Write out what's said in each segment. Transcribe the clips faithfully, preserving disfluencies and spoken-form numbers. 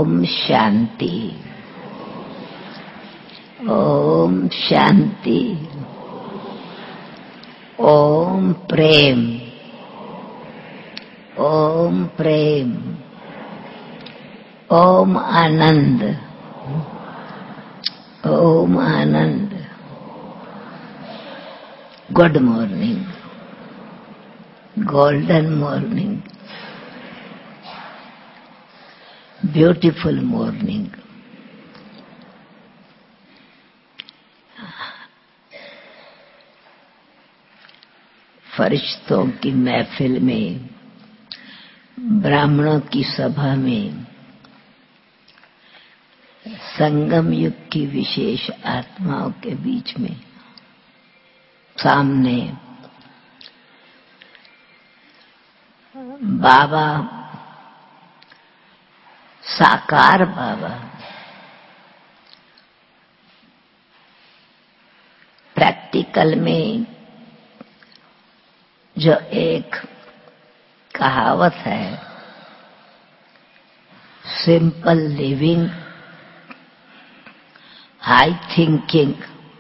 ओम शांति। ओम शांति। ओम प्रेम। ओम प्रेम। ओम आनंद। ओम आनंद। Good morning, golden morning, beautiful morning. फरिश्तों की महफिल में, ब्राह्मणों की सभा में, संगम युग की विशेष आत्माओं के बीच में, सामने बाबा, साकार बाबा, प्रैक्टिकल में जो एक कहावत है, सिंपल लिविंग, हाई थिंकिंग,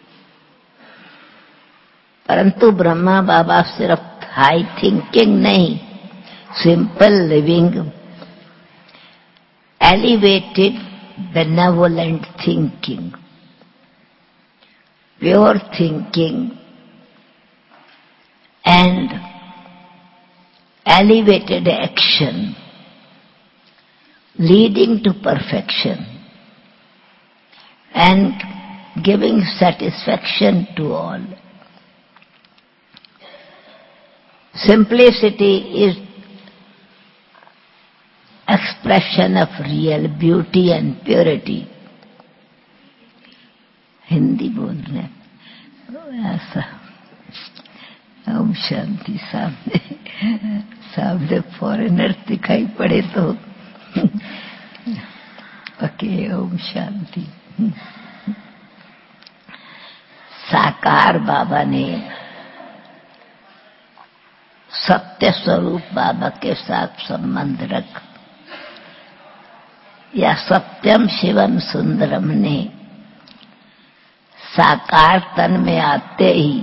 परंतु ब्रह्मा बाबा सिर्फ हाई थिंकिंग नहीं, simple living, elevated benevolent thinking, pure thinking and elevated action leading to perfection and giving satisfaction to all. Simplicity is expression of real beauty and purity. Hindi बोलने ऐसा। ओम शांति। सामने सामने foreigner दिखाई पड़े तो ओके। ओम शांति। साकार बाबा ने सत्य स्वरूप बाबा के साथ संबंध रख, या सत्यम शिवम सुंदरम ने साकार तन में आते ही,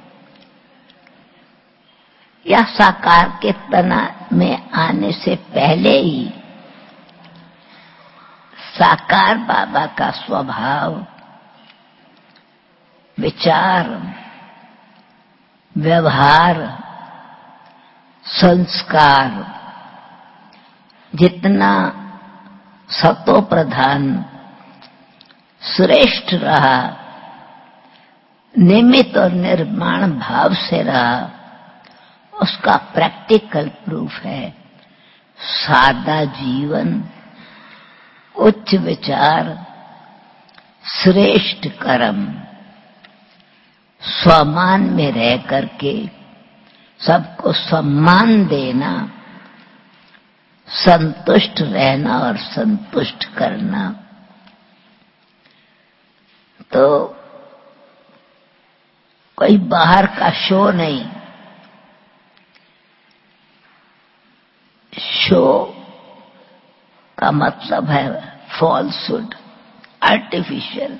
या साकार के तना में आने से पहले ही साकार बाबा का स्वभाव, विचार, व्यवहार, संस्कार जितना सतो प्रधान श्रेष्ठ रहा, निमित्त और निर्माण भाव से रहा, उसका प्रैक्टिकल प्रूफ है सादा जीवन, उच्च विचार, श्रेष्ठ कर्म, स्वमान में रह करके सबको सम्मान देना, संतुष्ट रहना और संतुष्ट करना। तो कोई बाहर का शो नहीं, शो का मतलब है फॉल्सहुड, आर्टिफिशियल।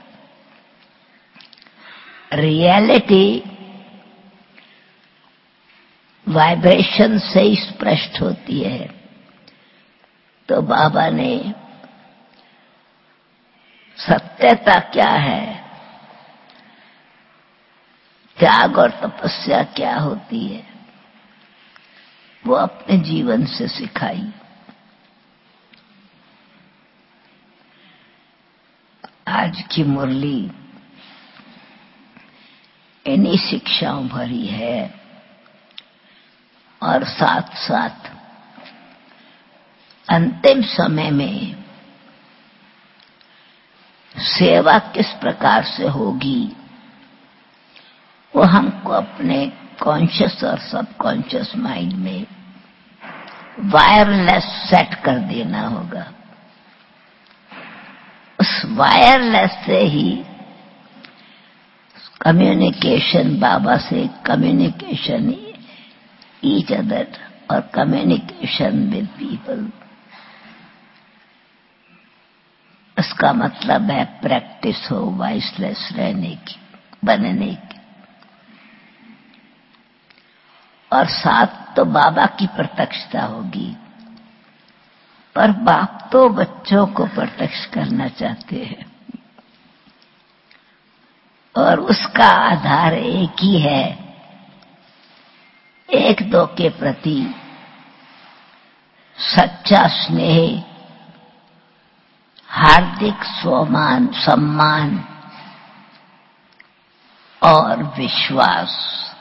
रियलिटी वाइब्रेशन से ही स्पष्ट होती है। तो बाबा ने सत्यता क्या है, त्याग और तपस्या क्या होती है, वो अपने जीवन से सिखाई। आज की मुरली इन्हीं शिक्षाओं भरी है, और साथ साथ अंतिम समय में सेवा किस प्रकार से होगी, वो हमको अपने कॉन्शियस और सबकॉन्शियस माइंड में वायरलेस सेट कर देना होगा। उस वायरलेस से ही कम्युनिकेशन, बाबा से कम्युनिकेशन, ईच अदर, और कम्युनिकेशन विद पीपल। उसका मतलब है प्रैक्टिस हो वाइसलेस रहने की, बनने की। और साथ तो बाबा की प्रत्यक्षता होगी, पर बाप तो बच्चों को प्रत्यक्ष करना चाहते हैं और उसका आधार एक ही है, एक दो के प्रति सच्चा स्नेह, हार्दिक स्वमान सम्मान और विश्वास।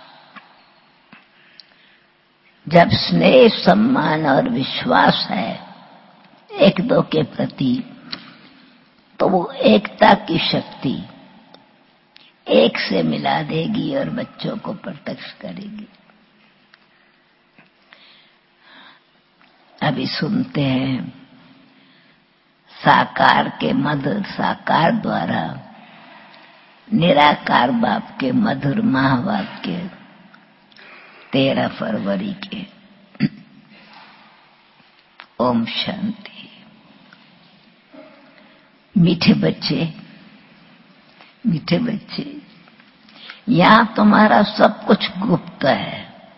जब स्नेह, सम्मान और विश्वास है एक दो के प्रति, तो वो एकता की शक्ति एक से मिला देगी और बच्चों को प्रत्यक्ष करेगी। अभी सुनते हैं साकार के मधुर, साकार द्वारा निराकार बाप के मधुर महावाक्य तेरह फरवरी के। ओम शांति। मीठे बच्चे, मीठे बच्चे, यहां तुम्हारा सब कुछ गुप्त है,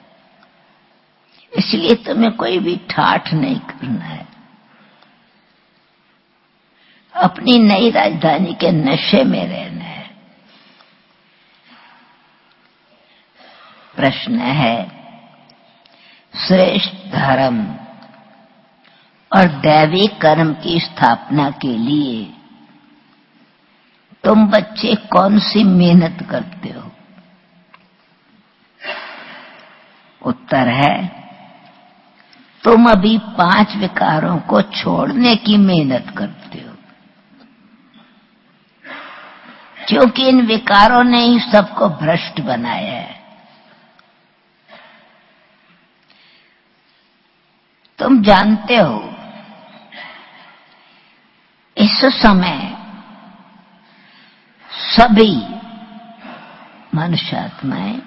इसलिए तुम्हें कोई भी ठाठ नहीं करना है। अपनी नई राजधानी के नशे में रहना है। प्रश्न है, श्रेष्ठ धर्म और दैवी कर्म की स्थापना के लिए तुम बच्चे कौन सी मेहनत करते हो? उत्तर है, तुम अभी पांच विकारों को छोड़ने की मेहनत करते हो, क्योंकि इन विकारों ने ही सबको भ्रष्ट बनाया है। तुम जानते हो इस समय सभी मनुष्यात्माएं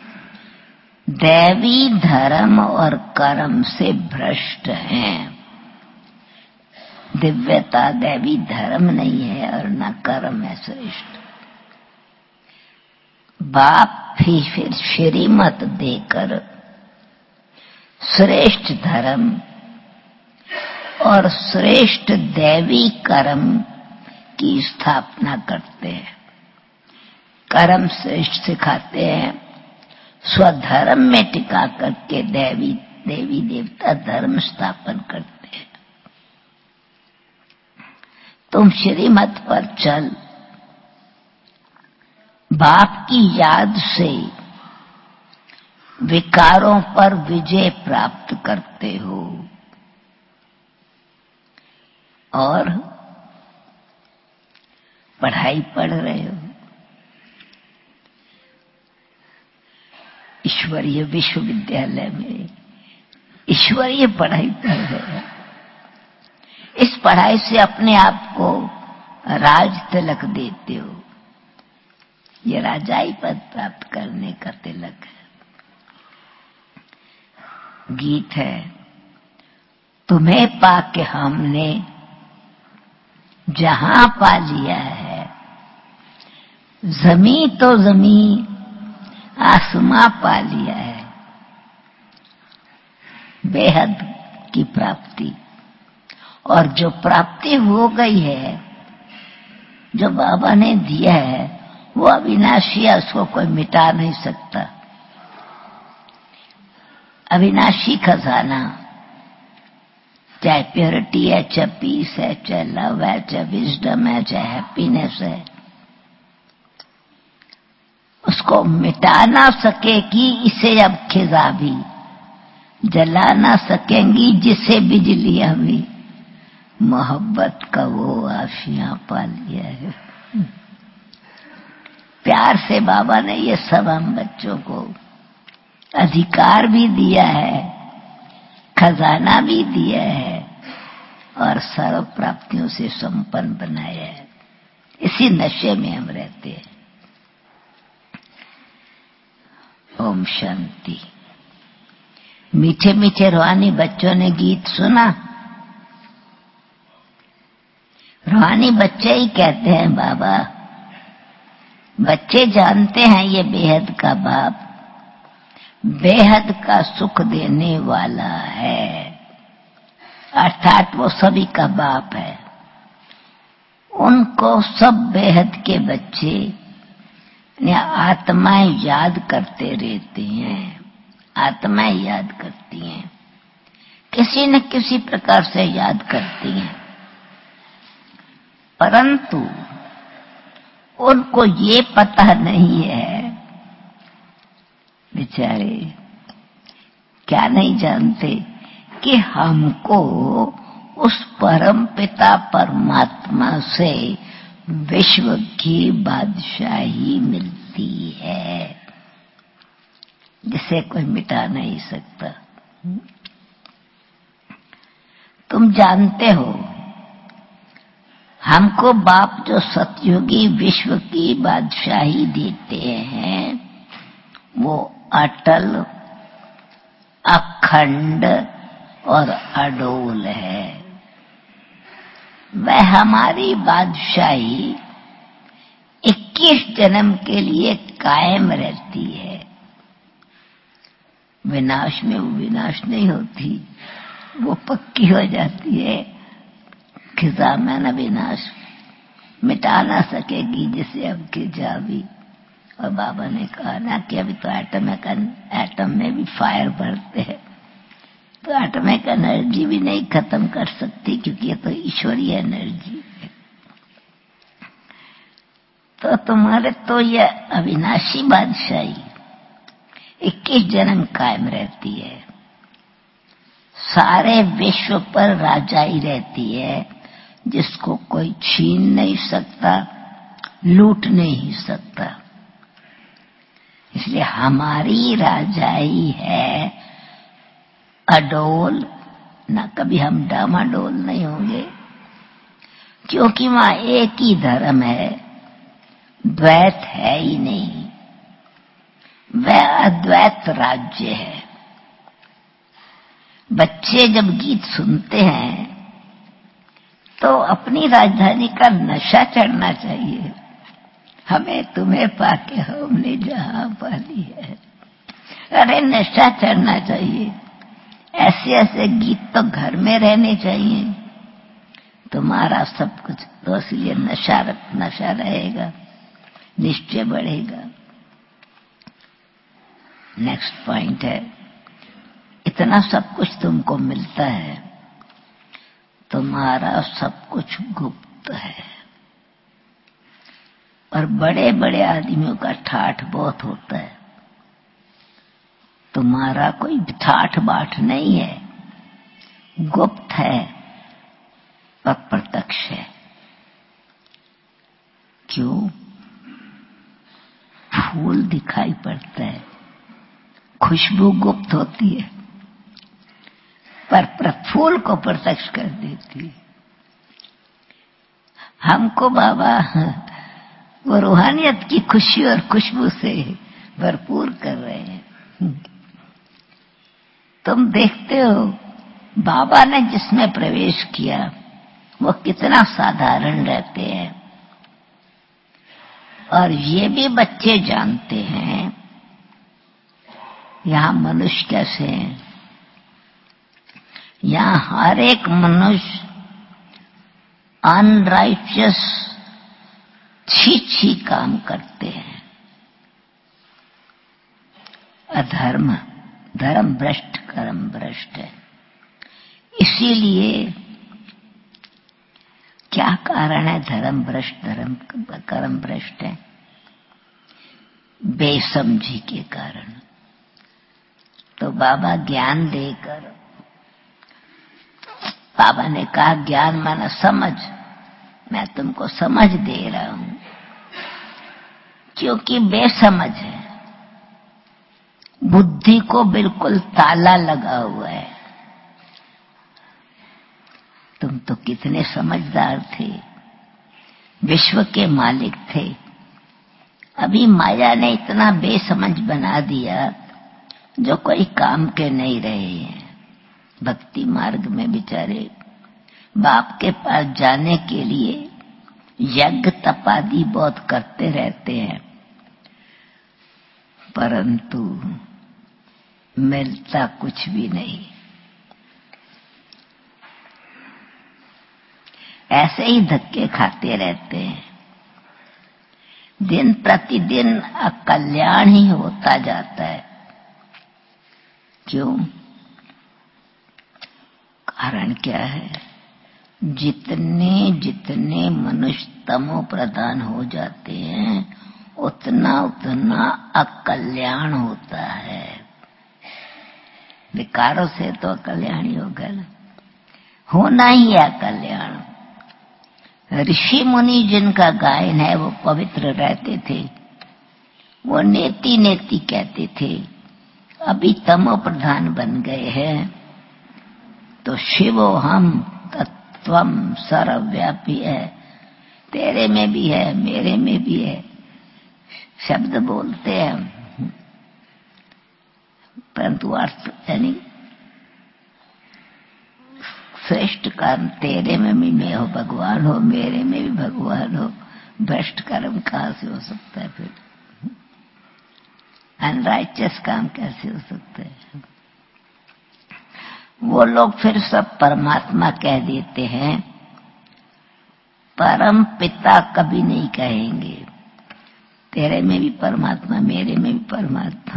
दैवी धर्म और कर्म से भ्रष्ट हैं। दिव्यता दैवी धर्म नहीं है और न कर्म है श्रेष्ठ। बाप भी फिर श्रीमत देकर श्रेष्ठ धर्म और श्रेष्ठ दैवी कर्म की स्थापना करते हैं। कर्म श्रेष्ठ सिखाते हैं, स्वधर्म में टिका करके देवी देवी देवता धर्म स्थापन करते हैं। तुम श्रीमत पर चल बाप की याद से विकारों पर विजय प्राप्त करते हो और पढ़ाई पढ़ रहे हो। ईश्वरीय विश्वविद्यालय में ईश्वरीय पढ़ाई पढ़ रहे हो। इस पढ़ाई से अपने आप को राज तिलक देते हो। यह राजाई पद प्राप्त करने का तिलक है। गीत है, तुम्हें पाके हमने जहां पा लिया है, जमी तो जमी आसमां पा लिया है। बेहद की प्राप्ति, और जो प्राप्ति हो गई है, जो बाबा ने दिया है, वो अविनाशी है, उसको कोई मिटा नहीं सकता। अविनाशी खजाना, चाहे प्योरिटी है, चाहे पीस है, चाहे लव है, चाहे विजडम है, चाहे हैप्पीनेस है, उसको मिटा ना सकेगी इसे अब खिजा भी, जला ना सकेंगी जिसे बिजलियां भी। मोहब्बत का वो आशियां पा लिया है। प्यार से बाबा ने ये सब हम बच्चों को अधिकार भी दिया है, खजाना भी दिया है और सर्व प्राप्तियों से संपन्न बनाया है। इसी नशे में हम रहते हैं। ओम शांति। मीठे मीठे रूहानी बच्चों ने गीत सुना, रूहानी बच्चे ही कहते हैं बाबा, बच्चे जानते हैं ये बेहद का बाप बेहद का सुख देने वाला है, अर्थात वो सभी का बाप है। उनको सब बेहद के बच्चे या आत्माएं याद करते रहते हैं, आत्माएं याद करती हैं, किसी न किसी प्रकार से याद करती हैं, परंतु उनको ये पता नहीं है, बेचारे क्या नहीं जानते कि हमको उस परम पिता परमात्मा से विश्व की बादशाही मिलती है, जिसे कोई मिटा नहीं सकता। तुम जानते हो हमको बाप जो सतयुगी विश्व की बादशाही देते हैं वो अटल, अखंड और अडोल है। वह हमारी बादशाही इक्कीस जन्म के लिए कायम रहती है। विनाश में वो विनाश नहीं होती, वो पक्की हो जाती है। खिजा में न विनाश मिटा ना सकेगी जिसे अब की जावी। और बाबा ने कहा ना कि अभी तो एटॉमिक एटम में भी फायर भरते हैं, तो एटॉमिक एनर्जी भी नहीं खत्म कर सकती, क्योंकि ये तो ईश्वरीय एनर्जी है। तो तुम्हारे तो ये अविनाशी बादशाही इक्कीस जन्म कायम रहती है, सारे विश्व पर राजाई रहती है, जिसको कोई छीन नहीं सकता, लूट नहीं सकता। इसलिए हमारी राजाई है अडोल, ना कभी हम डामाडोल नहीं होंगे, क्योंकि वहां एक ही धर्म है, द्वैत है ही नहीं, वह अद्वैत राज्य है। बच्चे जब गीत सुनते हैं तो अपनी राजधानी का नशा चढ़ना चाहिए। हमें तुम्हें पाके हमने जहां पाली है, अरे नशा चढ़ना चाहिए। ऐसे ऐसे गीत तो घर में रहने चाहिए, तुम्हारा सब कुछ तो इसलिए नशा नशा रहेगा, निश्चय बढ़ेगा। नेक्स्ट पॉइंट है, इतना सब कुछ तुमको मिलता है, तुम्हारा सब कुछ गुप्त है। और बड़े बड़े आदमियों का ठाठ बहुत होता है, तुम्हारा कोई ठाठ बाट नहीं है, गुप्त है और प्रत्यक्ष है। क्यों? फूल दिखाई पड़ता है, खुशबू गुप्त होती है, पर फूल को प्रत्यक्ष कर देती है। हमको बाबा वो रूहानियत की खुशी और खुशबू से भरपूर कर रहे हैं। तुम देखते हो बाबा ने जिसमें प्रवेश किया वो कितना साधारण रहते हैं, और ये भी बच्चे जानते हैं यहां मनुष्य कैसे हैं। यहां हर एक मनुष्य अनराइचियस छी छी काम करते हैं, अधर्म, धर्म भ्रष्ट, कर्म भ्रष्ट है। इसीलिए क्या कारण है धर्म भ्रष्ट, धर्म कर्म भ्रष्ट है? बेसमझी के कारण। तो बाबा ज्ञान देकर, बाबा ने कहा ज्ञान माना समझ, मैं तुमको समझ दे रहा हूं, क्योंकि बेसमझ है, बुद्धि को बिल्कुल ताला लगा हुआ है। तुम तो कितने समझदार थे, विश्व के मालिक थे, अभी माया ने इतना बेसमझ बना दिया जो कोई काम के नहीं रहे हैं। भक्ति मार्ग में बेचारे बाप के पास जाने के लिए यज्ञ तपादि बहुत करते रहते हैं, परंतु मिलता कुछ भी नहीं। ऐसे ही धक्के खाते रहते हैं। दिन प्रतिदिन अकल्याण ही होता जाता है। क्यों? कारण क्या है? जितने जितने मनुष्य तमो प्रधान हो जाते हैं उतना उतना अकल्याण होता है। विकारों से तो अकल्याण ही होगा ना, होना ही है अकल्याण। ऋषि मुनि जिनका गायन है वो पवित्र रहते थे, वो नेति नेति कहते थे। अभी तमो प्रधान बन गए हैं तो शिवो हम तत्वम सर्वव्यापी है, तेरे में भी है मेरे में भी है शब्द बोलते हैं, परंतु अर्थ यानी श्रेष्ठ कर्म तेरे में भी मैं हो भगवान हो, मेरे में भी भगवान हो, भ्रष्ट कर्म कहाँ से हो सकता है? फिर अनराइचियस काम कैसे हो सकता है? वो लोग फिर सब परमात्मा कह देते हैं, परम पिता कभी नहीं कहेंगे। तेरे में भी परमात्मा, मेरे में भी परमात्मा,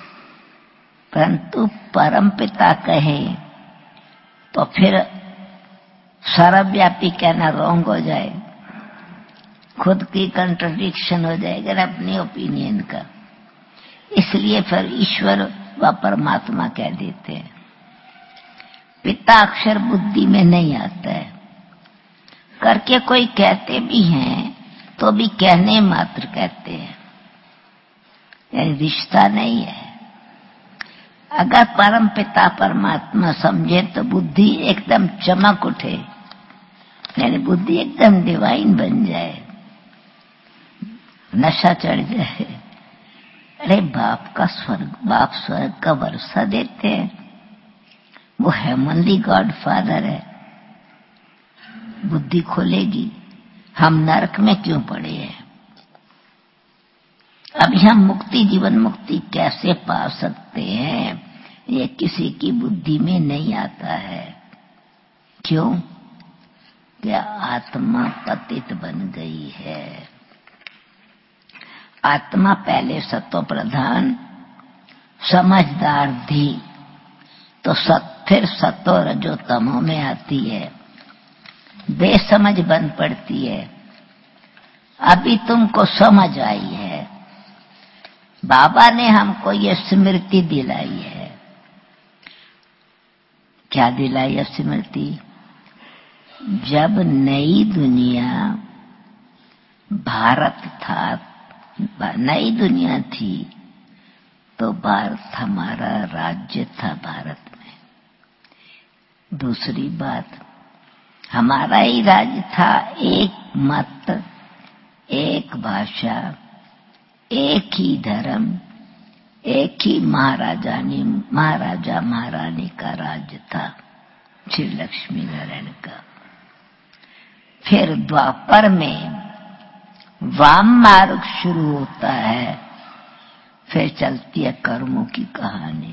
परंतु परम पिता कहे तो फिर सर्वव्यापी कहना रॉन्ग हो जाए, खुद की कंट्रडिक्शन हो जाएगा ना अपनी ओपिनियन का। इसलिए फिर ईश्वर व परमात्मा कह देते हैं। पिता अक्षर बुद्धि में नहीं आता है, करके कोई कहते भी हैं तो भी कहने मात्र कहते हैं, यानी रिश्ता नहीं है। अगर परम पिता परमात्मा समझे तो बुद्धि एकदम चमक उठे, यानी बुद्धि एकदम डिवाइन बन जाए, नशा चढ़ जाए। अरे बाप का स्वर्ग, बाप स्वर्ग का वर्षा देते हैं, वो हेमनली गॉड फादर है। बुद्धि खोलेगी, हम नरक में क्यों पड़े हैं? अभी हम मुक्ति, जीवन मुक्ति कैसे पा सकते हैं, ये किसी की बुद्धि में नहीं आता है। क्यों? क्या आत्मा पतित बन गई है। आत्मा पहले सत्व प्रधान समझदार थी, तो सत फिर सतो रजो तमो में आती है, बेसमझ बन पड़ती है। अभी तुमको समझ आई है, बाबा ने हमको ये स्मृति दिलाई है। क्या दिलाई है स्मृति? जब नई दुनिया भारत था, नई दुनिया थी, तो भारत हमारा राज्य था भारत में। दूसरी बात, हमारा ही राज्य था, एक मत, एक भाषा, एक ही धर्म, एक ही महाराजानी महाराजा महारानी का राज्य था, श्री लक्ष्मी नारायण का। फिर द्वापर में वाम मार्ग शुरू होता है, फिर चलती है कर्मों की कहानी।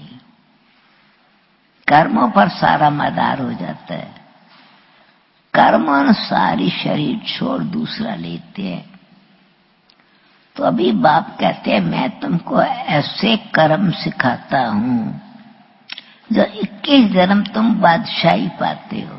कर्मों पर सारा मदार हो जाता है, कर्म अनुसारी शरीर छोड़ दूसरा लेते हैं। तो अभी बाप कहते हैं मैं तुमको ऐसे कर्म सिखाता हूं जो इक्कीस जन्म तुम बादशाही पाते हो।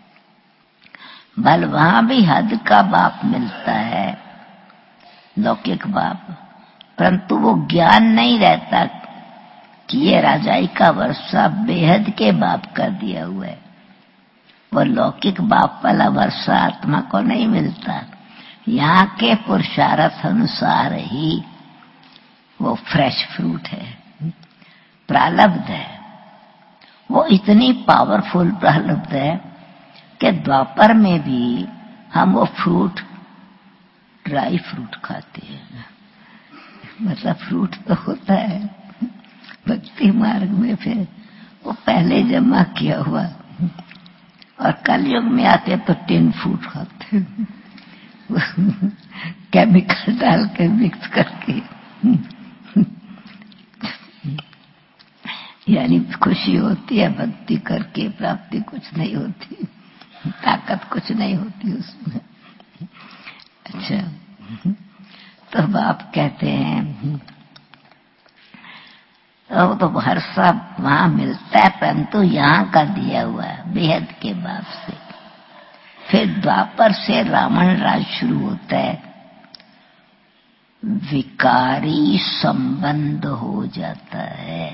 भल वहां भी हद का बाप मिलता है, लौकिक बाप, परंतु वो ज्ञान नहीं रहता कि ये राजाई का वर्षा बेहद के बाप का दिया हुआ है। वो लौकिक बाप वाला वर्षा आत्मा को नहीं मिलता, यहाँ के पुरुषार्थ अनुसार ही वो फ्रेश फ्रूट है, प्रारब्ध है। वो इतनी पावरफुल प्रारब्ध है कि द्वापर में भी हम वो फ्रूट, ड्राई फ्रूट खाते हैं। मतलब फ्रूट तो होता है भक्ति मार्ग में, फिर वो पहले जमा किया हुआ, और कलयुग में आते तो टिन फूड खाते केमिकल डाल के मिक्स करके। यानी खुशी होती है भक्ति करके, प्राप्ति कुछ नहीं होती, ताकत कुछ नहीं होती उसमें। अच्छा, तो बाप कहते हैं अब तो हर सब वहां मिलता है, परंतु यहाँ का दिया हुआ है बेहद के बाप से। फिर द्वापर से रावण राज शुरू होता है, विकारी संबंध हो जाता है।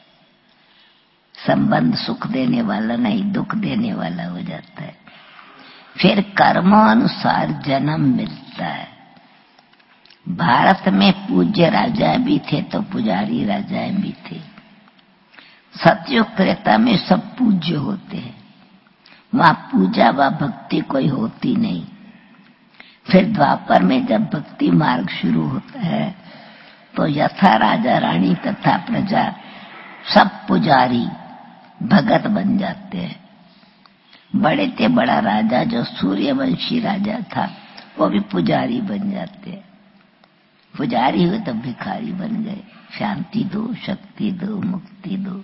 संबंध सुख देने वाला नहीं, दुख देने वाला हो जाता है। फिर कर्मानुसार जन्म मिलता है। भारत में पूज्य राजा भी थे तो पुजारी राजाएं भी थे। सतयुग त्रेता में सब पूज्य होते हैं, वहां पूजा व भक्ति कोई होती नहीं। फिर द्वापर में जब भक्ति मार्ग शुरू होता है तो यथा राजा रानी तथा प्रजा सब पुजारी भगत बन जाते हैं। बड़े से बड़ा राजा जो सूर्यवंशी राजा था वो भी पुजारी बन जाते हैं। पुजारी हुए तो भिखारी बन गए। शांति दो, शक्ति दो, मुक्ति दो।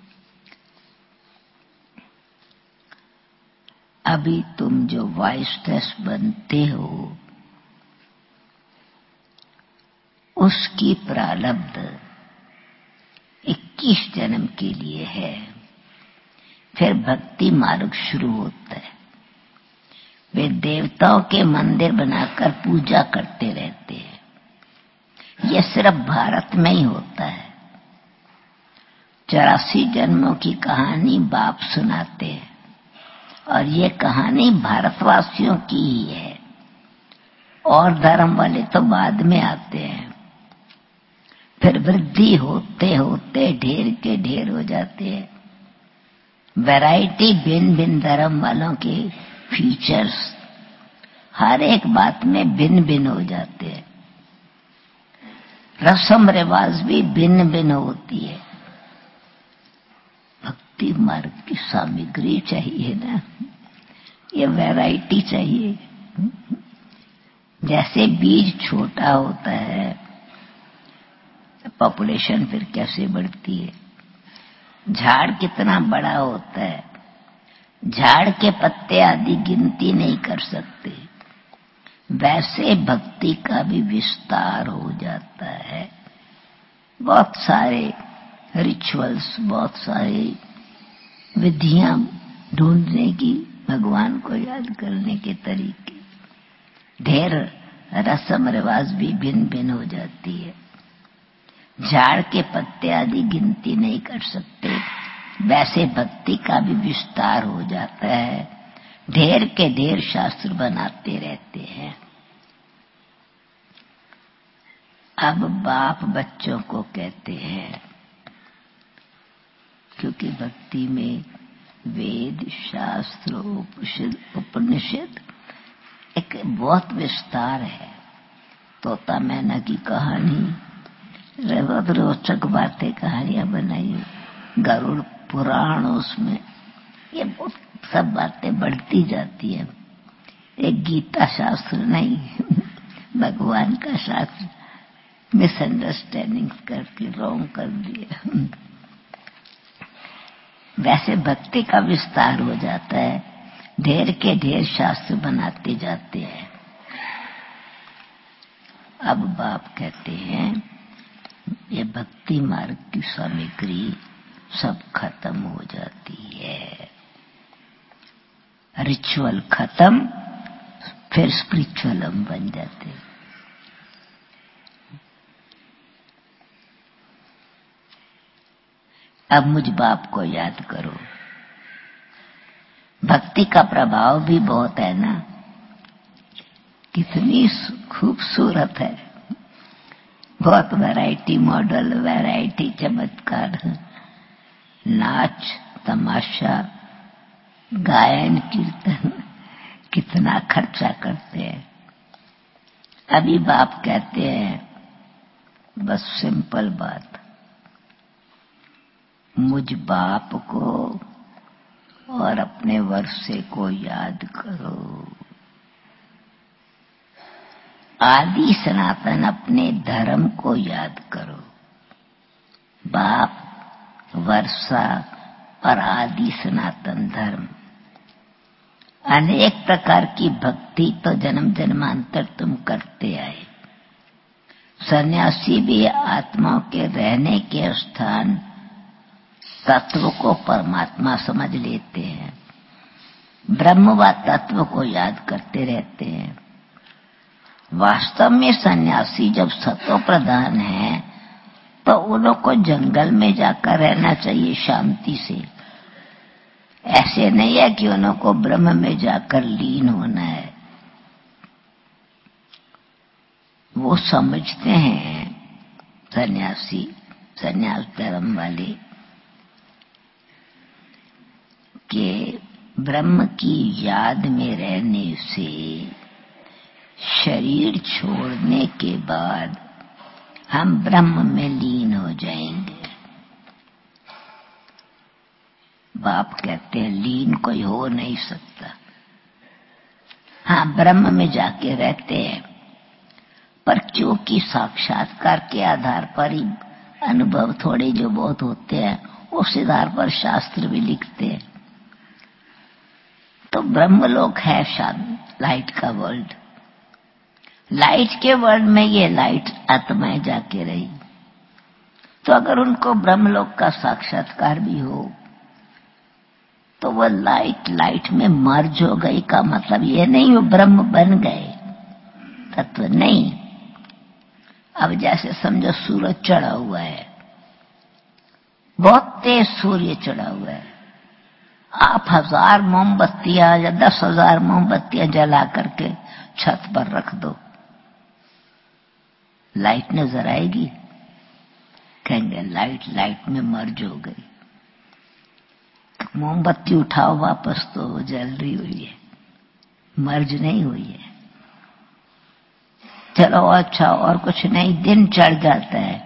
अभी तुम जो वाइस्टेस बनते हो उसकी प्रारब्ध इक्कीस जन्म के लिए है। फिर भक्ति मार्ग शुरू होता है। वे देवताओं के मंदिर बनाकर पूजा करते रहते हैं। यह सिर्फ भारत में ही होता है। चौरासी जन्मों की कहानी बाप सुनाते हैं और ये कहानी भारतवासियों की ही है, और धर्म वाले तो बाद में आते हैं। फिर वृद्धि होते होते ढेर के ढेर हो जाते हैं। वैरायटी भिन्न भिन्न धर्म वालों के फीचर्स हर एक बात में भिन्न भिन्न हो जाते हैं। रस्म रिवाज भी भिन्न भिन्न होती है। भक्ति मार्ग की सामग्री चाहिए ना, ये वैरायटी चाहिए। जैसे बीज छोटा होता है, पॉपुलेशन फिर कैसे बढ़ती है। झाड़ कितना बड़ा होता है, झाड़ के पत्ते आदि गिनती नहीं कर सकते। वैसे भक्ति का भी विस्तार हो जाता है। बहुत सारे रिचुअल्स, बहुत सारी विधियां ढूंढने की, भगवान को याद करने के तरीके, ढेर रस्म रिवाज भी भिन्न भिन्न हो जाती है। झाड़ के पत्ते आदि गिनती नहीं कर सकते। वैसे भक्ति का भी विस्तार हो जाता है। ढेर के ढेर शास्त्र बनाते रहते हैं। अब बाप बच्चों को कहते हैं, क्योंकि भक्ति में वेद, शास्त्र, उपनिषद एक बहुत विस्तार है। तोता मैना की कहानी, बहुत रोचक बातें, कहानियां बनाई, गरुड़ पुराण, उसमें ये बहुत सब बातें बढ़ती जाती है। एक गीता शास्त्र नहीं, भगवान का शास्त्र मिसअंडरस्टैंडिंग करके रॉन्ग कर दिया। वैसे भक्ति का विस्तार हो जाता है। ढेर के ढेर शास्त्र बनाते जाते हैं। अब बाप कहते हैं ये भक्ति मार्ग की सामग्री सब खत्म हो जाती है। रिचुअल खत्म, फिर स्पिरिचुअल हम बन जाते हैं। अब मुझ बाप को याद करो। भक्ति का प्रभाव भी बहुत है ना, कितनी खूबसूरत है। बहुत वैरायटी मॉडल, वैरायटी चमत्कार, नाच तमाशा, गायन कीर्तन, कितना खर्चा करते हैं। अभी बाप कहते हैं बस सिंपल बात, मुझ बाप को और अपने वर्षे को याद करो। आदि सनातन अपने धर्म को याद करो। बाप, वर्षा और आदि सनातन धर्म। अनेक प्रकार की भक्ति तो जन्म जन्मांतर तुम करते आए। सन्यासी भी आत्माओं के रहने के स्थान तत्व को परमात्मा समझ लेते हैं, ब्रह्म व तत्व को याद करते रहते हैं। वास्तव में सन्यासी जब सतो प्रधान है तो उन को जंगल में जाकर रहना चाहिए शांति से। ऐसे नहीं है कि उनको ब्रह्म में जाकर लीन होना है। वो समझते हैं सन्यासी, सन्यास धर्म वाले, कि ब्रह्म की याद में रहने से शरीर छोड़ने के बाद हम ब्रह्म में लीन हो जाएंगे। बाप कहते हैं लीन कोई हो नहीं सकता। हाँ, ब्रह्म में जाके रहते हैं, पर क्योंकि साक्षात्कार के आधार पर ही अनुभव थोड़े जो बहुत होते हैं, उस आधार पर शास्त्र भी लिखते हैं। तो ब्रह्मलोक है शांत, लाइट का वर्ल्ड। लाइट के वर्ल्ड में ये लाइट आत्माएं जाके रही, तो अगर उनको ब्रह्मलोक का साक्षात्कार भी हो तो वो लाइट लाइट में मर्ज हो गई का मतलब ये नहीं वो ब्रह्म बन गए, तत्व नहीं। अब जैसे समझो सूरज चढ़ा हुआ है, बहुत तेज सूर्य चढ़ा हुआ है, आप हजार मोमबत्तियां या दस हजार मोमबत्तियां जला करके छत पर रख दो, लाइट नजर आएगी? कहेंगे लाइट लाइट में मर्ज हो गई। तो मोमबत्ती उठाओ वापस तो वो जल रही हुई है, मर्ज नहीं हुई है। चलो अच्छा, और कुछ नहीं, दिन चढ़ जाता है,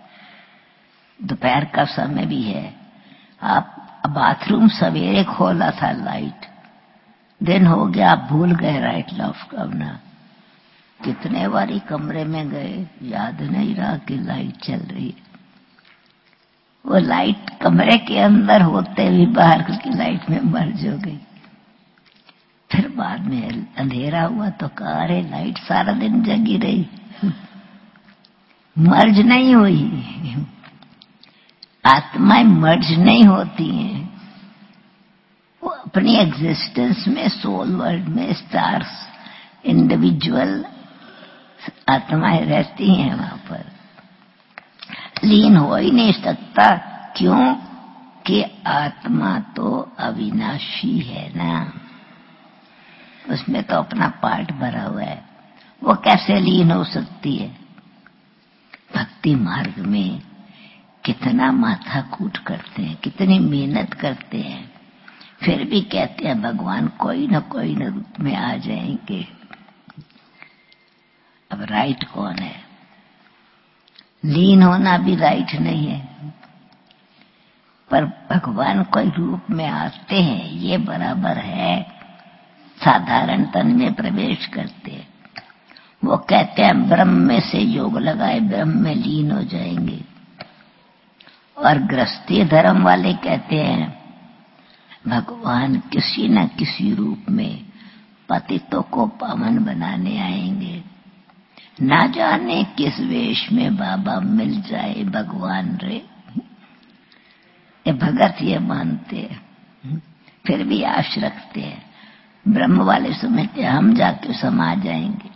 दोपहर का समय भी है, आप बाथरूम सवेरे खोला था लाइट, दिन हो गया आप भूल गए लाइट ऑफ करना। कितने बारी कमरे में गए, याद नहीं रहा कि लाइट चल रही है। वो लाइट कमरे के अंदर होते हुए बाहर की लाइट में मर्ज हो गई। फिर बाद में अंधेरा हुआ तो कहा अरे लाइट सारा दिन जगी रही, मर्ज नहीं हुई। आत्माएं मर्ज नहीं होती हैं, वो अपनी एग्जिस्टेंस में सोल वर्ल्ड में स्टार्स इंडिविजुअल आत्माएं रहती हैं, वहां पर लीन हो ही नहीं सकता। क्यों कि आत्मा तो अविनाशी है ना, उसमें तो अपना पार्ट भरा हुआ है, वो कैसे लीन हो सकती है? भक्ति मार्ग में कितना माथा कूट करते हैं, कितनी मेहनत करते हैं, फिर भी कहते हैं भगवान कोई न कोई न रूप में आ जाएंगे। अब राइट कौन है? लीन होना भी राइट नहीं है, पर भगवान कोई रूप में आते हैं ये बराबर है। साधारण तन में प्रवेश करते हैं, वो कहते हैं ब्रह्म में से योग लगाए ब्रह्म में लीन हो जाएंगे। और गृहस्थी धर्म वाले कहते हैं भगवान किसी न किसी रूप में पतितों को पावन बनाने आएंगे, ना जाने किस वेश में बाबा मिल जाए भगवान रे। ये भगत ये मानते हैं, फिर भी आश रखते हैं। ब्रह्म वाले समझते हैं हम जाके समा जाएंगे,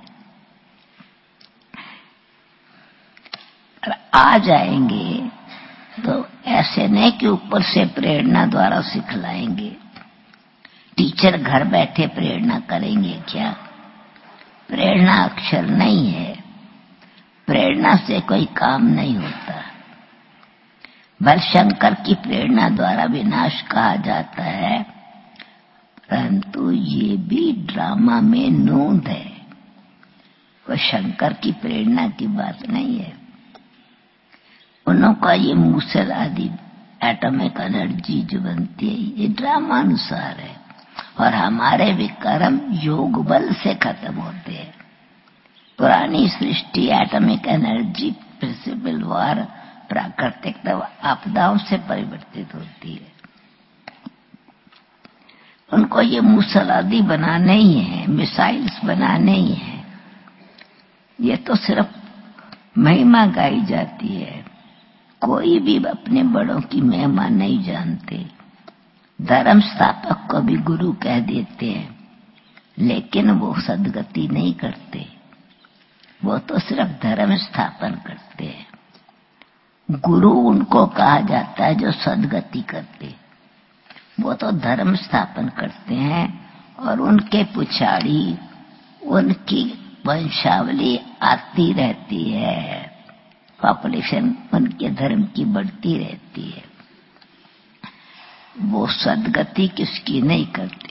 और आ जाएंगे तो ऐसे नहीं कि ऊपर से प्रेरणा द्वारा सिखलाएंगे। टीचर घर बैठे प्रेरणा करेंगे क्या? प्रेरणा अक्षर नहीं है, प्रेरणा से कोई काम नहीं होता। बल शंकर की प्रेरणा द्वारा विनाश कहा जाता है, परंतु ये भी ड्रामा में नोंद है, वो शंकर की प्रेरणा की बात नहीं है। उनका ये मूसल आदि एटॉमिक एनर्जी जो बनती है ये ड्रामा अनुसार है, और हमारे भी कर्म योग बल से खत्म होते हैं। पुरानी सृष्टि एटॉमिक एनर्जी, प्रिंसिपल वार, प्राकृतिक आपदाओं से परिवर्तित होती है। उनको ये मूसलादी बनाने ही है, मिसाइल्स बनाने ही है। ये तो सिर्फ महिमा गाई जाती है, कोई भी अपने बड़ों की महिमा नहीं जानते। धर्म स्थापक को भी गुरु कह देते हैं, लेकिन वो सद्गति नहीं करते, वो तो सिर्फ धर्म स्थापन करते हैं। गुरु उनको कहा जाता है जो सद्गति करते, वो तो धर्म स्थापन करते हैं और उनके पुछाड़ी, उनकी वंशावली आती रहती है, पॉपुलेशन उनके धर्म की बढ़ती रहती है। वो सद्गति किसकी नहीं करते,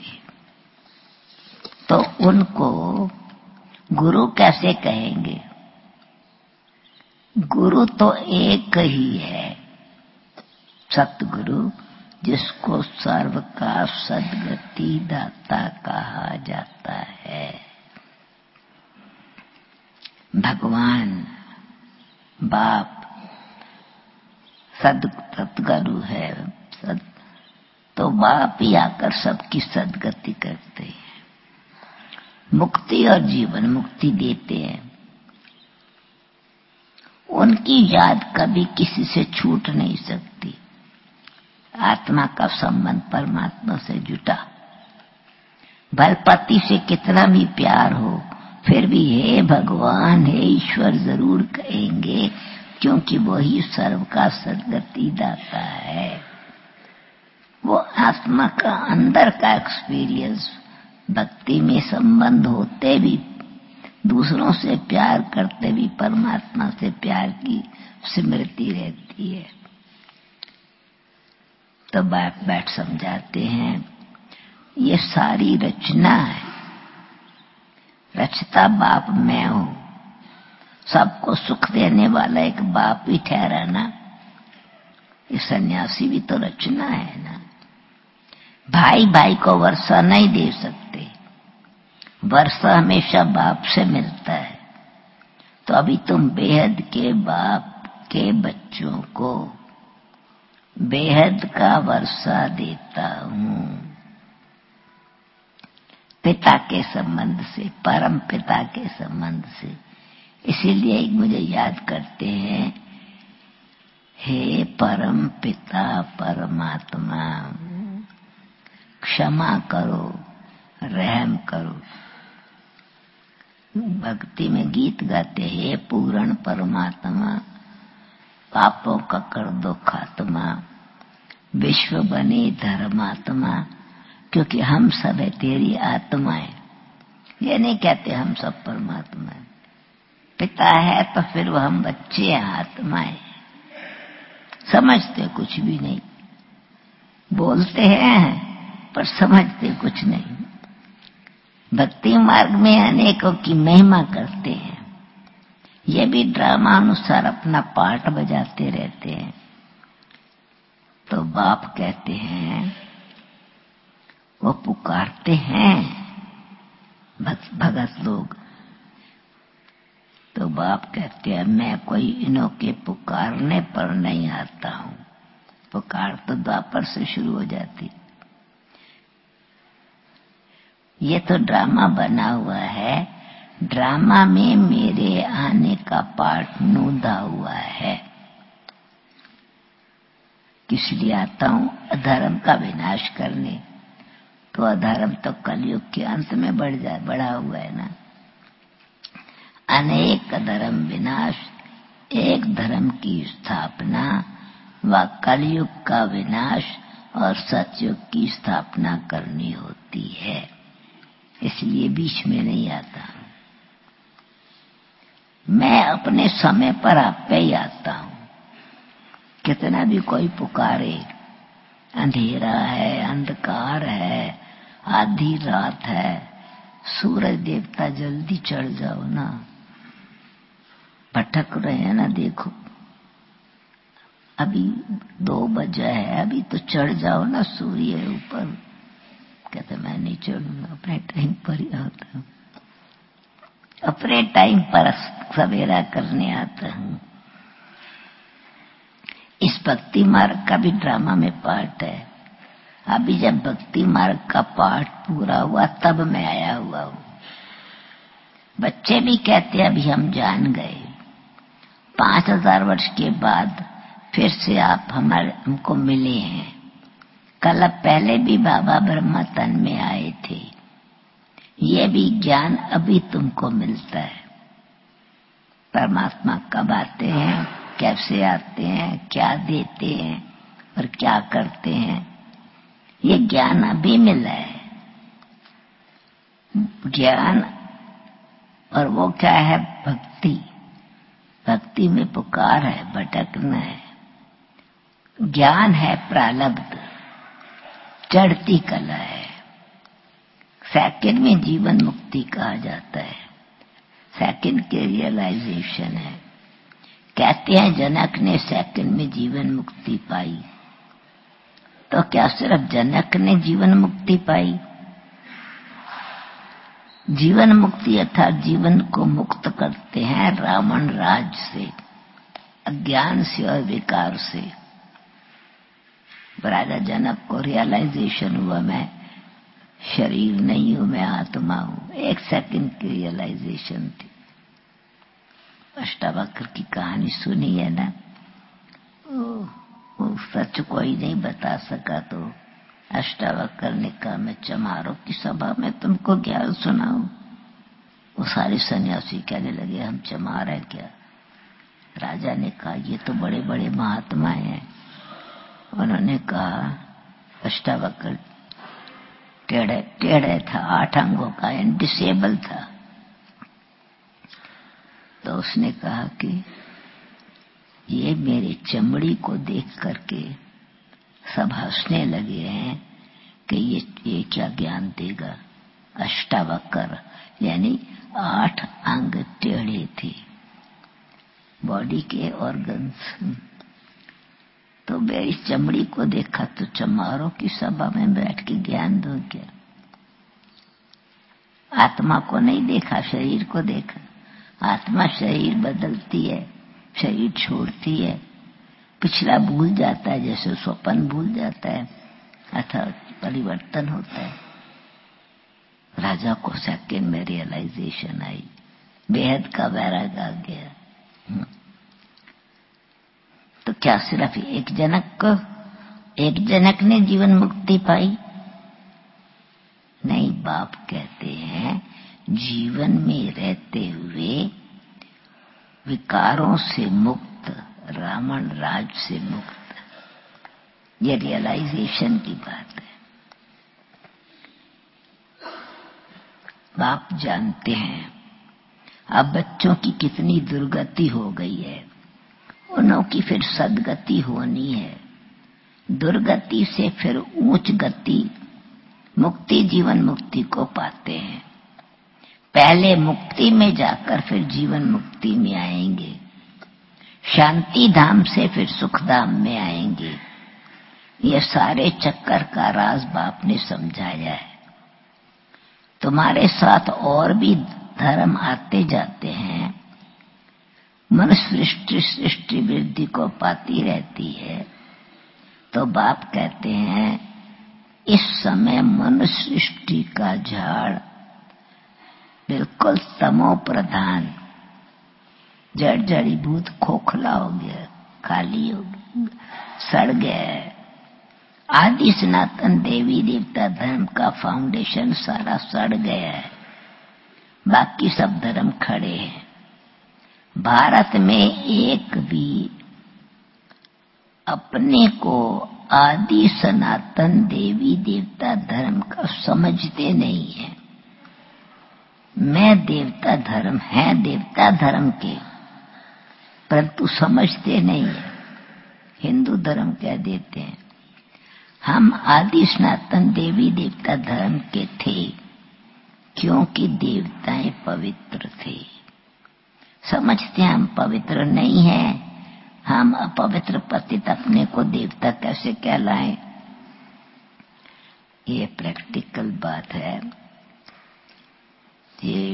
तो उनको गुरु कैसे कहेंगे? गुरु तो एक ही है, सतगुरु, जिसको सर्व का सद्गति दाता कहा जाता है। भगवान बाप सद सतगुरु है, सद, तो बाप ही आकर सबकी सद्गति करते हैं, मुक्ति और जीवन मुक्ति देते हैं। उनकी याद कभी किसी से छूट नहीं सकती। आत्मा का संबंध परमात्मा से जुटा, भले पति से कितना भी प्यार हो, फिर भी हे भगवान, हे ईश्वर जरूर कहेंगे, क्योंकि वही सर्व का सद्गति दाता है। वो आत्मा का अंदर का एक्सपीरियंस, भक्ति में संबंध होते भी, दूसरों से प्यार करते भी परमात्मा से प्यार की स्मृति रहती है। तो बैठ बैठ समझाते हैं, ये सारी रचना है, रचता बाप मैं हूं, सबको सुख देने वाला एक बाप ही ठहरा ना। ये सन्यासी भी तो रचना है ना। भाई भाई को वर्षा नहीं दे सकते, वर्षा हमेशा बाप से मिलता है। तो अभी तुम बेहद के बाप के बच्चों को बेहद का वर्षा देता हूं, पिता के संबंध से, परम पिता के संबंध से। इसीलिए मुझे याद करते हैं, हे परम पिता परमात्मा, क्षमा करो, रहम करो। भक्ति में गीत गाते, हे पूर्ण परमात्मा, पापों का कर दो खात्मा, विश्व बने धर्मात्मा, क्योंकि हम सब है तेरी आत्माएं। ये नहीं कहते हम सब परमात्मा है। पिता है तो फिर वो हम बच्चे हैं, आत्माएं, समझते कुछ भी नहीं, बोलते हैं पर समझते कुछ नहीं। भक्ति मार्ग में अनेकों की महिमा करते हैं, ये भी ड्रामा अनुसार अपना पार्ट बजाते रहते हैं। तो बाप कहते हैं, वो पुकारते हैं भगत लोग, तो बाप कहते हैं मैं कोई इन्हों के पुकारने पर नहीं आता हूं। पुकार तो द्वापर से शुरू हो जाती। ये तो ड्रामा बना हुआ है, ड्रामा में मेरे आने का पार्ट नोंदा हुआ है। किस लिए आता हूं? अधर्म का विनाश करने। तो अधर्म तो कलयुग के अंत में बढ़ जाए, बढ़ा हुआ है ना। अनेक धर्म विनाश, एक धर्म की स्थापना, व कलयुग का विनाश और सतयुग की स्थापना करनी होती है। इसलिए बीच में नहीं आता। मैं अपने समय पर आप पे ही आता हूं। कितना भी कोई पुकारे, अंधेरा है, अंधकार है, आधी रात है, सूरज देवता जल्दी चढ़ जाओ ना, भटक रहे हैं ना, देखो अभी दो बजा है, अभी तो चढ़ जाओ ना सूर्य ऊपर। कहते मैं नहीं चढ़ूंगा, अपने टाइम पर ही आता हूं, अपने टाइम पर सवेरा करने आता हूं। इस भक्ति मार्ग का भी ड्रामा में पार्ट है। अभी जब भक्ति मार्ग का पाठ पूरा हुआ तब मैं आया हुआ हूं। बच्चे भी कहते अभी हम जान गए। पांच हजार वर्ष के बाद फिर से आप हमारे हमको मिले हैं। कल पहले भी बाबा ब्रह्मा तन में आए थे। ये भी ज्ञान अभी तुमको मिलता है। परमात्मा कब आते हैं, कैसे आते हैं, क्या देते हैं और क्या करते हैं, ये ज्ञान अभी मिला है। ज्ञान और वो क्या है, भक्ति। भक्ति में पुकार है, भटकना है। ज्ञान है प्रारब्ध, चढ़ती कला है। सेकंड में जीवन मुक्ति कहा जाता है। सेकंड के रियलाइजेशन है। कहते हैं जनक ने सेकंड में जीवन मुक्ति पाई। तो क्या सिर्फ जनक ने जीवन मुक्ति पाई? जीवन मुक्ति अर्थात जीवन को मुक्त करते हैं रावण राज से, अज्ञान से और विकार से। राजा जनक को रियलाइजेशन हुआ मैं शरीर नहीं हूं, मैं आत्मा हूं। एक सेकंड की रियलाइजेशन थी। अष्टावक्र की कहानी सुनी है ना? ओ, वो सच कोई नहीं बता सका तो अष्टावक्र ने कहा मैं चमारों की सभा में तुमको ज्ञान सुनाऊं। वो सारे सन्यासी कहने लगे हम चमार हैं क्या? राजा ने कहा ये तो बड़े बड़े महात्मा हैं। उन्होंने कहा अष्टावक्र टेढ़े टेढ़े था, आठ अंगों का, डिसेबल था। तो उसने कहा कि ये मेरी चमड़ी को देख करके सब हंसने लगे हैं कि ये ये क्या ज्ञान देगा। अष्टावक्र यानी आठ अंग टेढ़े थे, बॉडी के ऑर्गन्स। तो मेरी चमड़ी को देखा तो चमारों की सभा में बैठ के ज्ञान दूं क्या? आत्मा को नहीं देखा, शरीर को देखा। आत्मा शरीर बदलती है, शरीर छोड़ती है, पिछला भूल जाता है, जैसे स्वप्न भूल जाता है, अर्थात परिवर्तन होता है। राजा को सेकंड में रियलाइजेशन आई, बेहद का वैराग आ गया। तो क्या सिर्फ एक जनक को, एक जनक ने जीवन मुक्ति पाई? नहीं, बाप कहते हैं जीवन में रहते हुए विकारों से मुक्त, रावण राज से मुक्त। ये रियलाइजेशन की बात है। बाप जानते हैं अब बच्चों की कितनी दुर्गति हो गई है, उन्हों की फिर सदगति होनी है। दुर्गति से फिर उच्च गति, मुक्ति, जीवन मुक्ति को पाते हैं। पहले मुक्ति में जाकर फिर जीवन मुक्ति में आएंगे, शांति धाम से फिर सुख धाम में आएंगे। ये सारे चक्कर का राज बाप ने समझाया है। तुम्हारे साथ और भी धर्म आते जाते हैं, मनुष्य सृष्टि सृष्टि वृद्धि को पाती रहती है। तो बाप कहते हैं इस समय मनुष्य सृष्टि का झाड़ बिल्कुल तमो प्रधान, जड़ जड़ीभूत खोखला हो गया, खाली हो गया, सड़ गया है। आदि सनातन देवी देवता धर्म का फाउंडेशन सारा सड़ गया है, बाकी सब धर्म खड़े हैं। भारत में एक भी अपने को आदि सनातन देवी देवता धर्म का समझते नहीं है। मैं देवता धर्म है, देवता धर्म के, परंतु समझते नहीं है। हिंदू धर्म कह देते हैं। हम आदि सनातन देवी देवता धर्म के थे क्योंकि देवताएं पवित्र थे। समझते हैं हम पवित्र नहीं हैं, हम अपवित्र पतित अपने को देवता कैसे कहलाएं? ये प्रैक्टिकल बात है। ये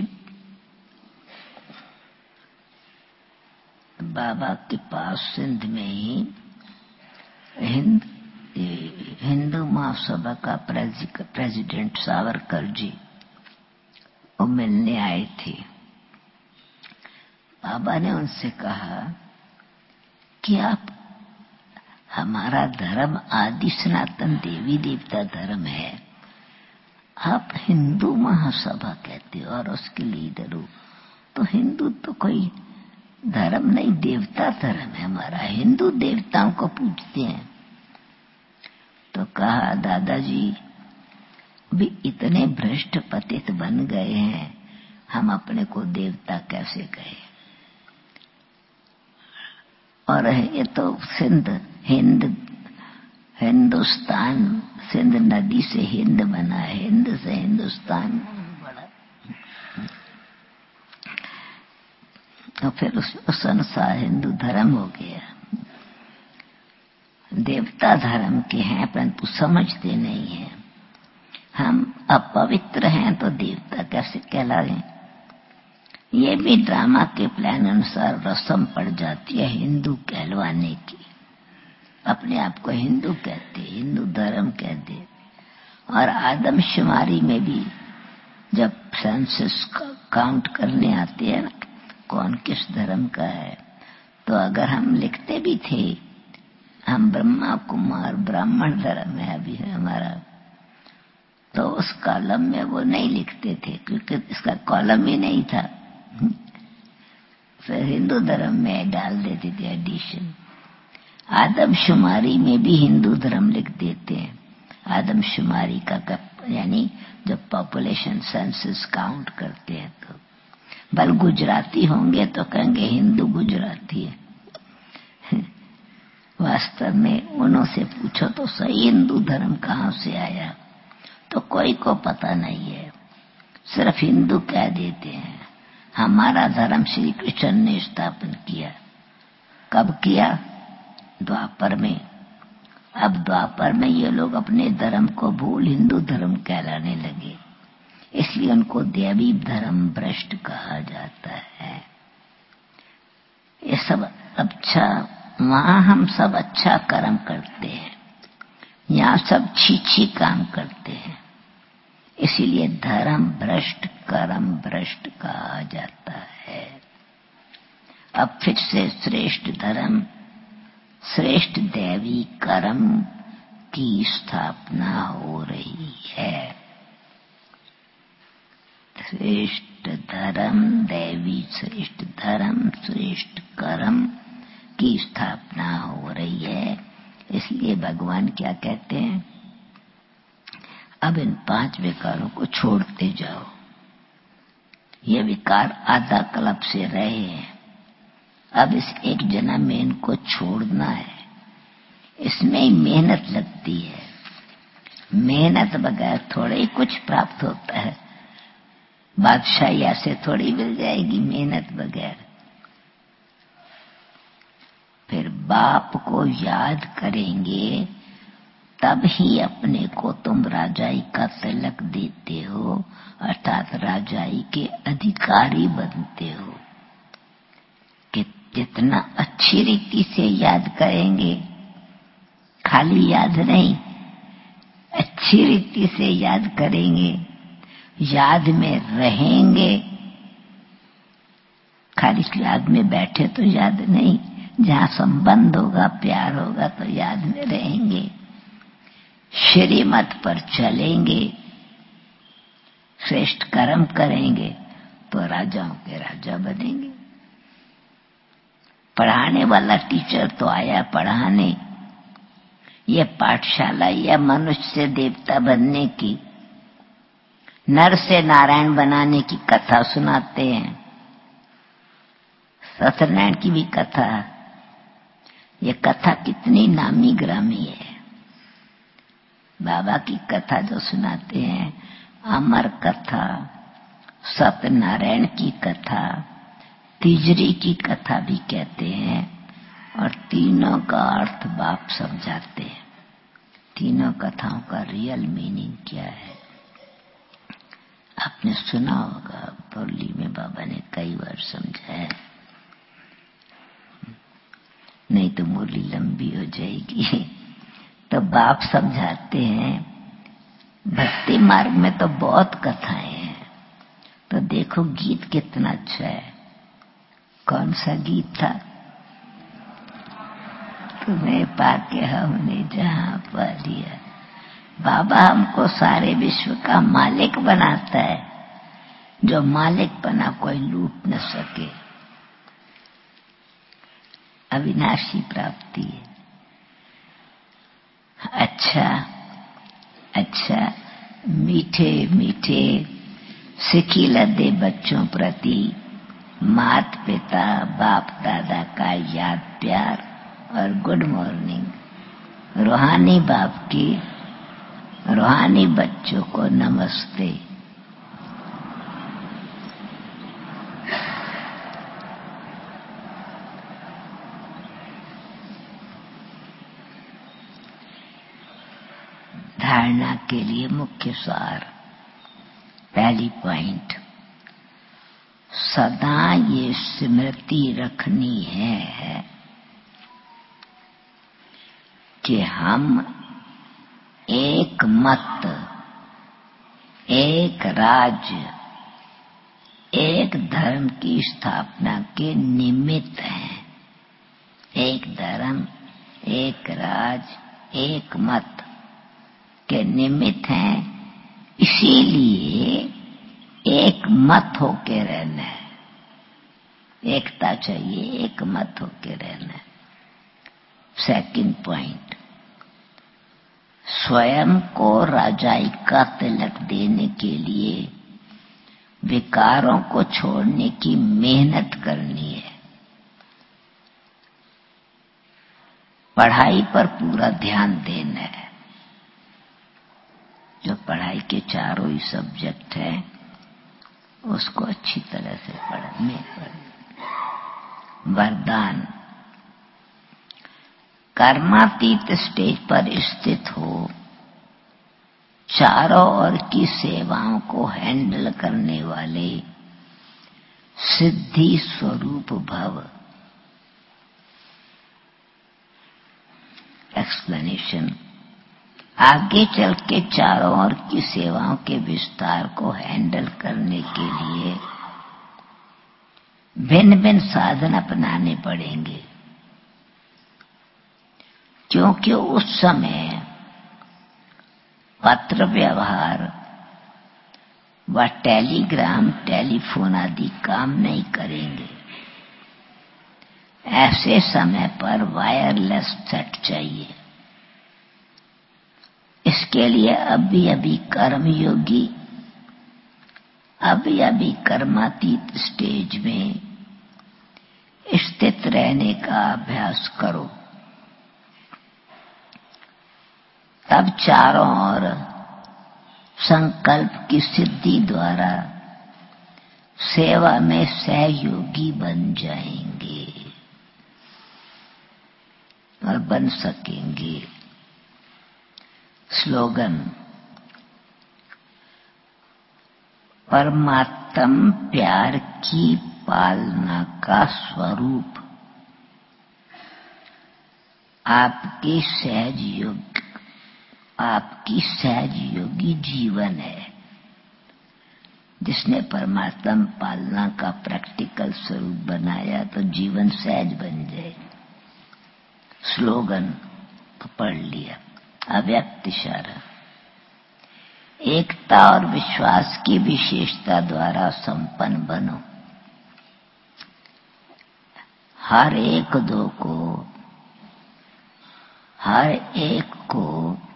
बाबा के पास सिंध में ही हिंद हिंदू महासभा का प्रेसिडेंट सावरकर जी वो मिलने आए थे। बाबा ने उनसे कहा कि आप, हमारा धर्म आदि सनातन देवी देवता धर्म है, आप हिंदू महासभा कहते हो और उसके लीडर हो, तो हिंदू तो कोई धर्म नहीं, देवता धर्म है हमारा, हिंदू देवताओं को पूजते हैं। तो कहा दादाजी भी इतने भ्रष्ट पतित बन गए हैं, हम अपने को देवता कैसे कहें? और ये तो सिंध हिंद हिंदुस्तान, सिंध नदी से हिंद बना है, हिंद से हिंदुस्तान बड़ा, तो फिर उस उस अनुसार हिंदू धर्म हो गया। देवता धर्म के हैं परंतु समझते नहीं हैं। हम अपवित्र हैं तो देवता कैसे कहलाएं? ये भी ड्रामा के प्लान अनुसार रस्म पड़ जाती है हिंदू कहलवाने की। अपने आप को हिंदू कहते, हिंदू धर्म कहते। और आदमशुमारी में भी जब सेंसस काउंट करने आते हैं ना, कौन किस धर्म का है, तो अगर हम लिखते भी थे हम ब्रह्मा कुमार ब्राह्मण धर्म है अभी है हमारा, तो उस कॉलम में वो नहीं लिखते थे क्योंकि इसका कॉलम ही नहीं था। फिर हिंदू धर्म में डाल देते थे एडिशन। आदमशुमारी में भी हिंदू धर्म लिख देते हैं। आदमशुमारी का यानी जब पॉपुलेशन सेंसस काउंट करते हैं तो बल गुजराती होंगे तो कहेंगे हिंदू गुजराती है। वास्तव में उन्होंने पूछो तो सही हिंदू धर्म कहाँ से आया, तो कोई को पता नहीं है, सिर्फ हिंदू कह देते हैं। हमारा धर्म श्री कृष्ण ने स्थापन किया। कब किया? द्वापर में। अब द्वापर में ये लोग अपने धर्म को भूल हिंदू धर्म कहलाने लगे, इसलिए उनको देवी धर्म भ्रष्ट कहा जाता है। ये सब अच्छा, वहां हम सब अच्छा कर्म करते हैं, यहाँ सब छी-छी काम करते हैं, इसीलिए धर्म भ्रष्ट कर्म भ्रष्ट कहा जाता है। अब फिर से श्रेष्ठ धर्म श्रेष्ठ देवी कर्म की स्थापना हो रही है। श्रेष्ठ धर्म देवी श्रेष्ठ धर्म श्रेष्ठ कर्म की स्थापना हो रही है। इसलिए भगवान क्या कहते हैं? अब इन पांच विकारों को छोड़ते जाओ। ये विकार आधा कल्प से रहे हैं, अब इस एक जन्म में इनको छोड़ना है। इसमें ही मेहनत लगती है, मेहनत बगैर थोड़े ही कुछ प्राप्त होता है। बादशाही ऐसे थोड़ी मिल जाएगी मेहनत बगैर। फिर बाप को याद करेंगे तब ही अपने को तुम राजाई का तिलक देते हो, अर्थात राजाई के अधिकारी बनते हो। कि जितना अच्छी रीति से याद करेंगे, खाली याद नहीं, अच्छी रीति से याद करेंगे, याद में रहेंगे। खाली याद में बैठे तो याद नहीं, जहाँ संबंध होगा प्यार होगा तो याद में रहेंगे। श्रीमत पर चलेंगे, श्रेष्ठ कर्म करेंगे तो राजाओं के राजा बनेंगे। पढ़ाने वाला टीचर तो आया पढ़ाने, ये पाठशाला या मनुष्य से देवता बनने की, नर से नारायण बनाने की कथा सुनाते हैं। सत्यनारायण की भी कथा, ये कथा कितनी नामी ग्रामी है। बाबा की कथा जो सुनाते हैं, अमर कथा, सत्यनारायण की कथा, तिजरी की कथा भी कहते हैं, और तीनों का अर्थ बाप समझाते हैं। तीनों कथाओं का रियल मीनिंग क्या है आपने सुना होगा, मुरली में बाबा ने कई बार समझाया, नहीं तो मुरली लंबी हो जाएगी। तो बाप समझाते हैं, भक्ति मार्ग में तो बहुत कथाएं हैं, तो देखो गीत कितना अच्छा है। कौन सा गीत था? तुम्हें पाके हमने जहां पा लिया। बाबा हमको सारे विश्व का मालिक बनाता है, जो मालिक बना कोई लूट न सके। अविनाशी प्राप्ति है। अच्छा अच्छा मीठे मीठे सिखिला दे बच्चों प्रति मात पिता बाप दादा का याद प्यार और गुड मॉर्निंग। रूहानी बाप की रूहानी बच्चों को नमस्ते। धारणा के लिए मुख्य सार, पहली पॉइंट, सदा ये स्मृति रखनी है कि हम एक मत, एक राज्य, एक धर्म की स्थापना के निमित्त हैं। एक धर्म, एक राज, एक मत के निमित्त हैं, इसीलिए एक मत होके रहना है। एकता चाहिए, एक मत होके रहना है। सेकंड पॉइंट, स्वयं को राजाई का तिलक देने के लिए विकारों को छोड़ने की मेहनत करनी है। पढ़ाई पर पूरा ध्यान देना है। जो पढ़ाई के चारों ही सब्जेक्ट है उसको अच्छी तरह से पढ़ने पर। वरदान, कर्मातीत स्टेज पर स्थित हो, चारों ओर की सेवाओं को हैंडल करने वाले सिद्धि स्वरूप भव। एक्सप्लेनेशन, आगे चल के चारों ओर की सेवाओं के विस्तार को हैंडल करने के लिए भिन्न भिन्न साधन अपनाने पड़ेंगे, क्योंकि उस समय पत्र व्यवहार व टेलीग्राम टेलीफोन आदि काम नहीं करेंगे। ऐसे समय पर वायरलेस सेट चाहिए। इसके लिए अभी अभी कर्मयोगी, अभी अभी कर्मातीत स्टेज में स्थित रहने का अभ्यास करो। तब चारों ओर संकल्प की सिद्धि द्वारा सेवा में सहयोगी बन जाएंगे और बन सकेंगे। स्लोगन, परमात्म प्यार की पालना का स्वरूप आपके सहज योग, आपकी सहज योगी जीवन है। जिसने परमात्मा पालना का प्रैक्टिकल स्वरूप बनाया तो जीवन सहज बन जाए। स्लोगन तो पढ़ लिया। अव्यक्त इशारा, एकता और विश्वास की विशेषता द्वारा संपन्न बनो। हर एक दो को हर एक को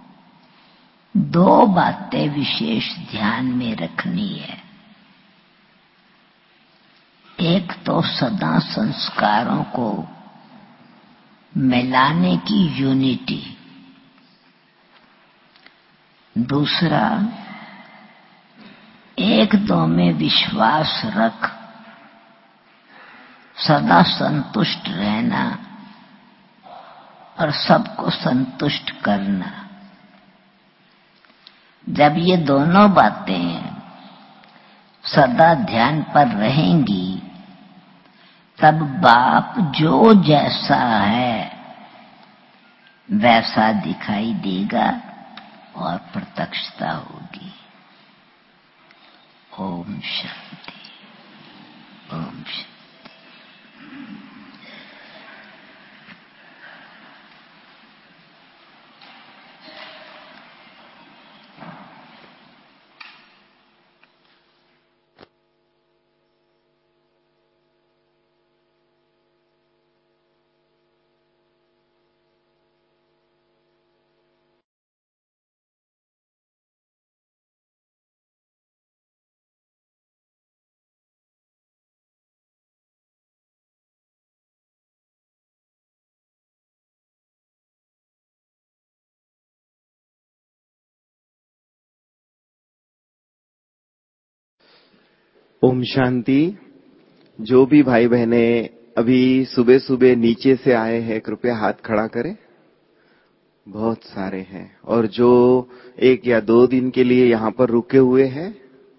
दो बातें विशेष ध्यान में रखनी है। एक तो सदा संस्कारों को मिलाने की यूनिटी, दूसरा एक दो में विश्वास रख सदा संतुष्ट रहना और सबको संतुष्ट करना। जब ये दोनों बातें सदा ध्यान पर रहेंगी, तब बाप जो जैसा है वैसा दिखाई देगा और प्रत्यक्षता होगी। ओम शांति, ओम शांति। ओम शांति। जो भी भाई बहने अभी सुबह सुबह नीचे से आए हैं, कृपया हाथ खड़ा करें। बहुत सारे हैं। और जो एक या दो दिन के लिए यहाँ पर रुके हुए हैं,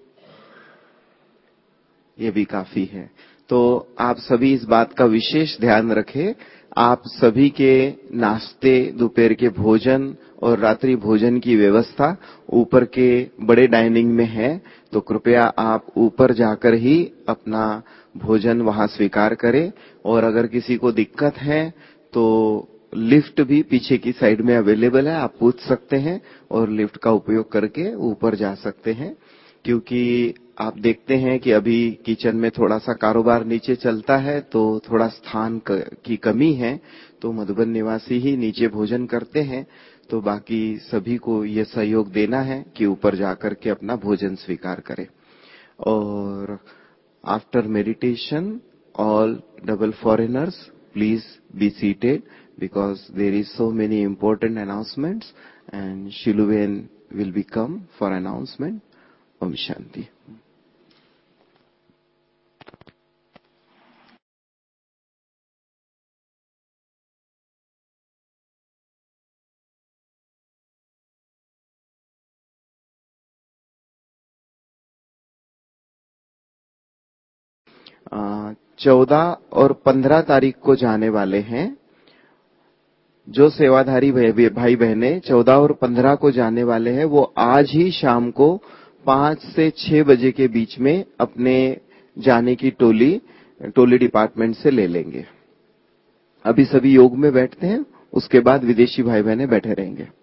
ये भी काफी है। तो आप सभी इस बात का विशेष ध्यान रखें। आप सभी के नाश्ते, दोपहर के भोजन और रात्रि भोजन की व्यवस्था ऊपर के बड़े डाइनिंग में है, तो कृपया आप ऊपर जाकर ही अपना भोजन वहां स्वीकार करें। और अगर किसी को दिक्कत है तो लिफ्ट भी पीछे की साइड में अवेलेबल है, आप पूछ सकते हैं और लिफ्ट का उपयोग करके ऊपर जा सकते हैं। क्योंकि आप देखते हैं कि अभी किचन में थोड़ा सा कारोबार नीचे चलता है, तो थोड़ा स्थान की कमी है, तो मधुबन निवासी ही नीचे भोजन करते हैं। तो बाकी सभी को ये सहयोग देना है कि ऊपर जाकर के अपना भोजन स्वीकार करें। और after meditation, all double foreigners please be seated because there is so many important announcements and Shiluven will become for announcement. Om Shanti. चौदह और पंद्रह तारीख को जाने वाले हैं। जो सेवाधारी भाई बहने चौदह और पंद्रह को जाने वाले हैं, वो आज ही शाम को पांच से छह बजे के बीच में अपने जाने की टोली टोली डिपार्टमेंट से ले लेंगे। अभी सभी योग में बैठते हैं, उसके बाद विदेशी भाई बहने बैठे रहेंगे।